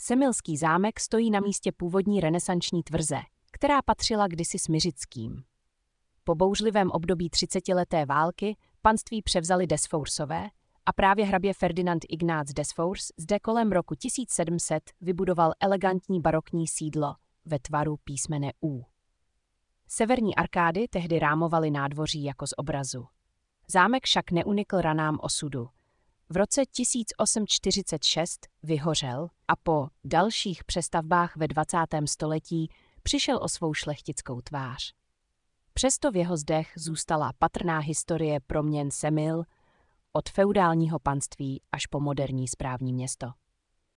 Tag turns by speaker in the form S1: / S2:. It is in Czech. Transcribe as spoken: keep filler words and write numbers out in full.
S1: Semilský zámek stojí na místě původní renesanční tvrze, která patřila kdysi Smiřickým. Po bouřlivém období třicetileté války panství převzali Desfoursové a právě hrabě Ferdinand Ignác Desfours zde kolem roku tisíc sedm set vybudoval elegantní barokní sídlo ve tvaru písmene U. Severní arkády tehdy rámovaly nádvoří jako z obrazu. Zámek však neunikl ranám osudu. V roce tisíc osm set čtyřicet šest vyhořel a po dalších přestavbách ve dvacátém století přišel o svou šlechtickou tvář. Přesto v jeho zdech zůstala patrná historie proměn Semil od feudálního panství až po moderní správní město.